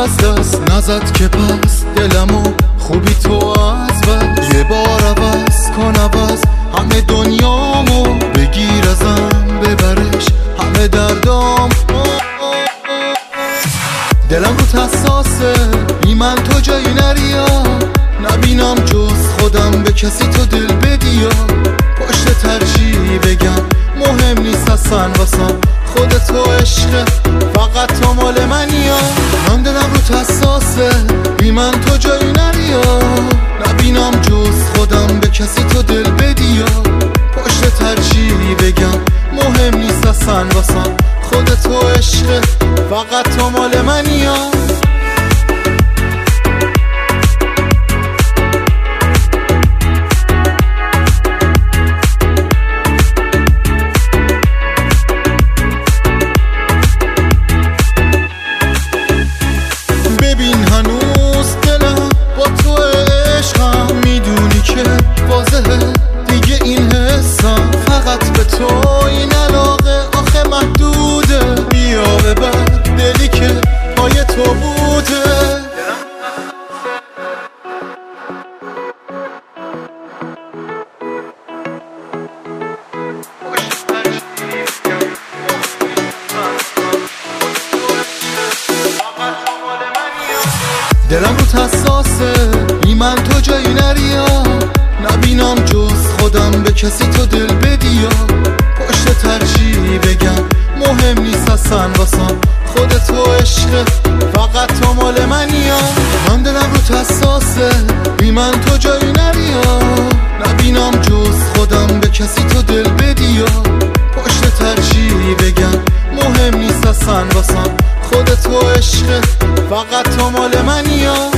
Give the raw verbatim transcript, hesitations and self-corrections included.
از دست نزد که پس دلمو خوبی تو از بس یه بار عوض کن عوض همه دنیامو بگیر ازم ببرش همه دردام دلم رو حساسه بی من تو جایی نریا نبینم جز خودم به کسی تو دل بدیا پشت ترجیح بگم مهم نیست اصلا واسم خودت تو عشقه فقط تو مال منیا من دلم رو حساسه بی من تو جایی نریا نبینم جز خودم به کسی تو دل بدیا پشت ترجیح بگم مهم نیست اصلا واسم خودت تو عشقه فقط تو مال منیا ببین هنوز دلم با تو عشقم میدونی که واضحه دیگه این حسم فقط به تو این علاقه آخه محدوده بیا ببر دلی که پای تو بوده دلم رو حساسه بی من تو جایی نریا نبینم جز خودم به کسی تو دل بدیا پشت ترجیح بگم مهم نیست اصلا واسم خودت تو عشقه فقط تو مال منیا من دلم رو حساسه بی من تو جایی نریا نبینم جز خودم به کسی تو دل بدیا پشت ترجیح بگم مهم نیست اصلا واسم خودت تو عشقه فقط تو مال منیا